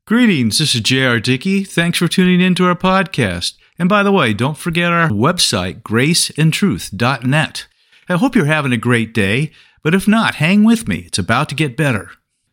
Greetings, this is J.R. Dickey. Thanks for tuning in to our podcast. And by the way, don't forget our website, graceandtruth.net. I hope you're having a great day, but if not, hang with me. It's about to get better.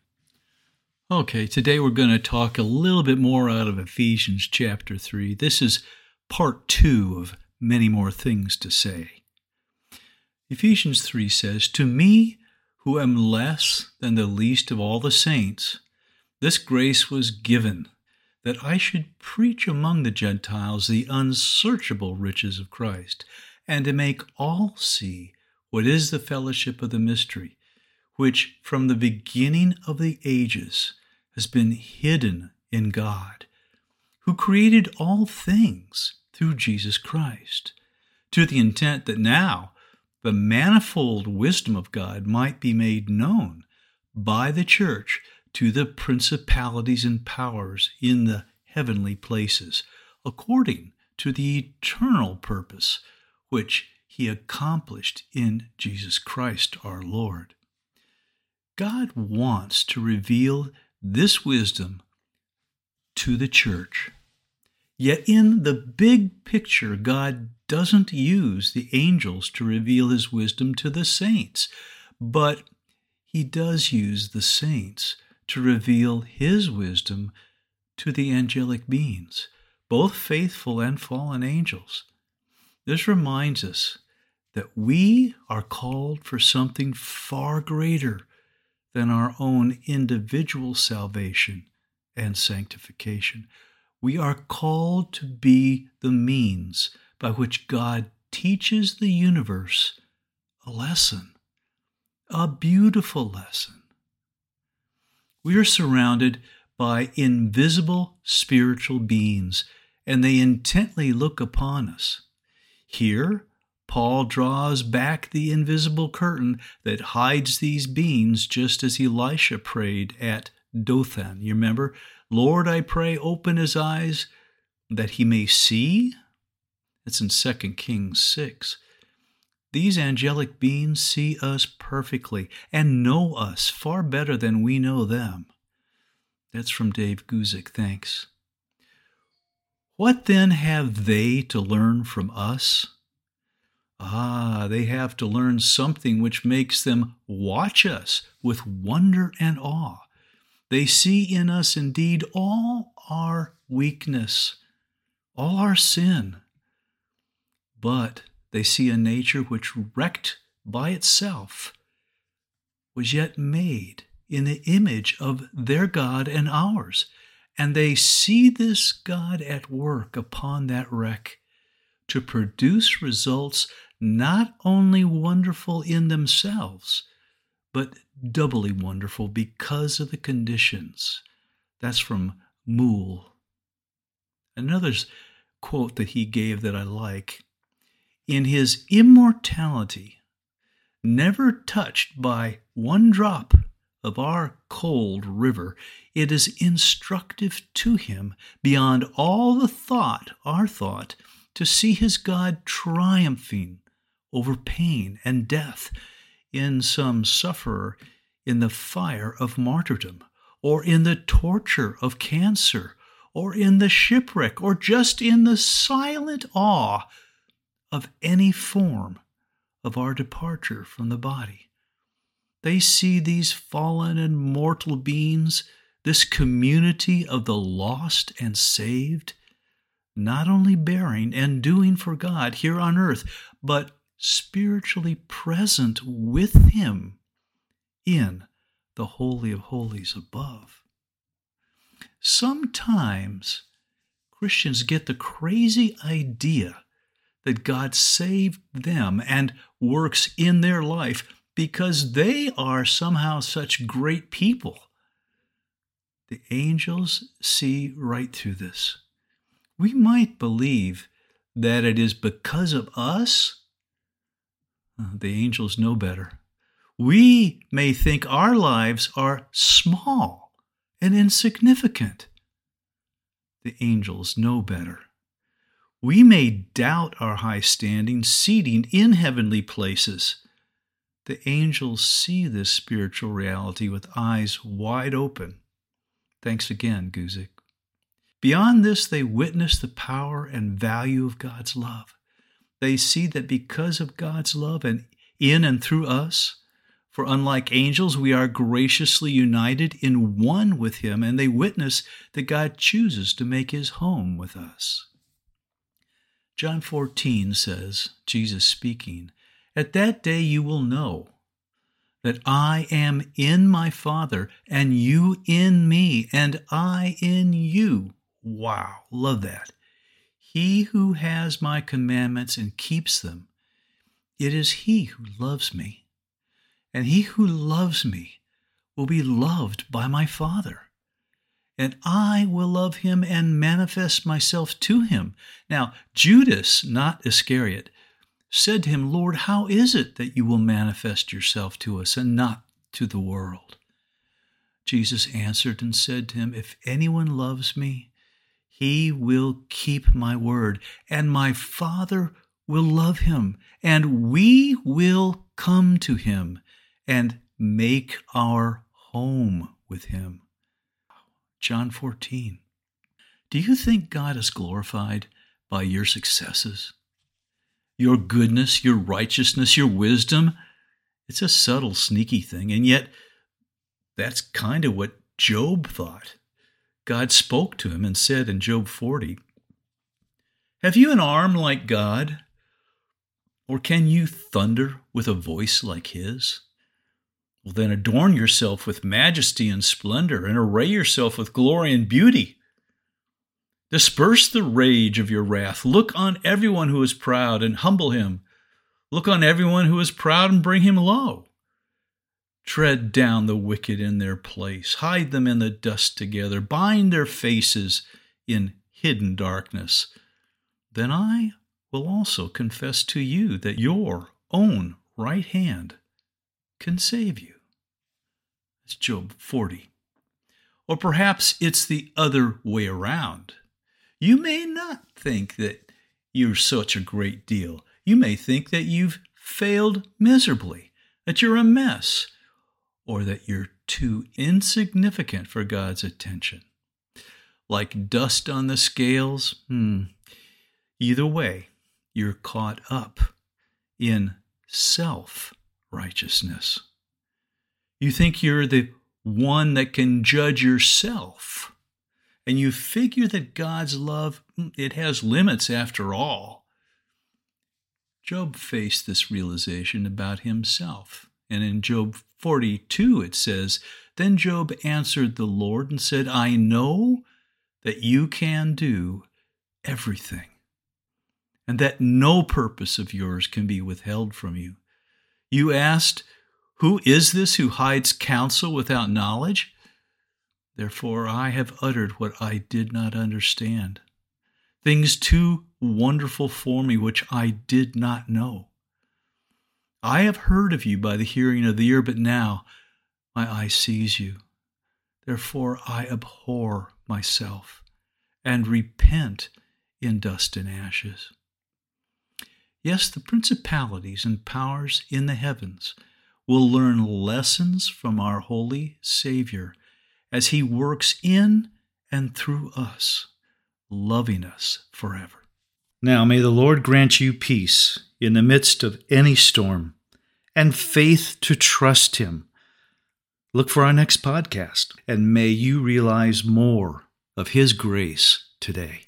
Okay, today we're going to talk a little bit more out of Ephesians chapter 3. This is part 2 of many more things to say. Ephesians 3 says, "To me, who am less than the least of all the saints, this grace was given, that I should preach among the Gentiles the unsearchable riches of Christ, and to make all see what is the fellowship of the mystery, which from the beginning of the ages has been hidden in God, who created all things through Jesus Christ, to the intent that now the manifold wisdom of God might be made known by the church to the principalities and powers in the heavenly places, according to the eternal purpose which he accomplished in Jesus Christ our Lord." God wants to reveal this wisdom to the church. Yet in the big picture, God doesn't use the angels to reveal his wisdom to the saints, but he does use the saints to reveal his wisdom to the angelic beings, both faithful and fallen angels. This reminds us that we are called for something far greater than our own individual salvation and sanctification. We are called to be the means by which God teaches the universe a lesson, a beautiful lesson. We are surrounded by invisible spiritual beings, and they intently look upon us. Here, Paul draws back the invisible curtain that hides these beings, just as Elisha prayed at Dothan. You remember, "Lord, I pray, open his eyes that he may see." It's in 2 Kings 6. These angelic beings see us perfectly and know us far better than we know them. That's from Dave Guzik, thanks. What then have they to learn from us? They have to learn something which makes them watch us with wonder and awe. They see in us indeed all our weakness, all our sin, but they see a nature which, wrecked by itself, was yet made in the image of their God and ours. And they see this God at work upon that wreck to produce results not only wonderful in themselves, but doubly wonderful because of the conditions. That's from Moule. Another quote that he gave that I like: "In his immortality, never touched by one drop of our cold river, it is instructive to him beyond all our thought, to see his God triumphing over pain and death in some sufferer in the fire of martyrdom, or in the torture of cancer, or in the shipwreck, or just in the silent awe of any form of our departure from the body." They see these fallen and mortal beings, this community of the lost and saved, not only bearing and doing for God here on earth, but spiritually present with him in the Holy of Holies above. Sometimes Christians get the crazy idea that God saved them and works in their life because they are somehow such great people. The angels see right through this. We might believe that it is because of us. The angels know better. We may think our lives are small and insignificant. The angels know better. We may doubt our high standing, seating in heavenly places. The angels see this spiritual reality with eyes wide open. Thanks again, Guzik. Beyond this, they witness the power and value of God's love. They see that because of God's love and in and through us, for unlike angels, we are graciously united in one with Him, and they witness that God chooses to make His home with us. John 14 says, Jesus speaking, "At that day you will know that I am in my Father, and you in me, and I in you." Wow, love that. He who has my commandments and keeps them, it is he who loves me. And he who loves me will be loved by my Father. And I will love him and manifest myself to him. Now, Judas, not Iscariot, said to him, "Lord, how is it that you will manifest yourself to us and not to the world?" Jesus answered and said to him, "If anyone loves me, he will keep my word, and my Father will love him, and we will come to him and make our home with him." John 14. Do you think God is glorified by your successes? Your goodness, your righteousness, your wisdom? It's a subtle, sneaky thing, and yet that's kind of what Job thought. God spoke to him and said in Job 40, "Have you an arm like God? Or can you thunder with a voice like his? Well, then adorn yourself with majesty and splendor, and array yourself with glory and beauty. Disperse the rage of your wrath. Look on everyone who is proud and humble him. Look on everyone who is proud and bring him low. Tread down the wicked in their place. Hide them in the dust together. Bind their faces in hidden darkness. Then I will also confess to you that your own right hand can save you." It's Job 40. Or perhaps it's the other way around. You may not think that you're such a great deal. You may think that you've failed miserably, that you're a mess, or that you're too insignificant for God's attention. Like dust on the scales, either way, you're caught up in self-righteousness. You think you're the one that can judge yourself, and you figure that God's love, it has limits after all. Job faced this realization about himself, and in Job 42 it says, "Then Job answered the Lord and said, I know that you can do everything, and that no purpose of yours can be withheld from you. You asked, who is this who hides counsel without knowledge? Therefore I have uttered what I did not understand, things too wonderful for me which I did not know. I have heard of you by the hearing of the ear, but now my eye sees you. Therefore I abhor myself and repent in dust and ashes." Yes, the principalities and powers in the heavens will learn lessons from our holy Savior as he works in and through us, loving us forever. Now may the Lord grant you peace in the midst of any storm and faith to trust him. Look for our next podcast, and may you realize more of his grace today.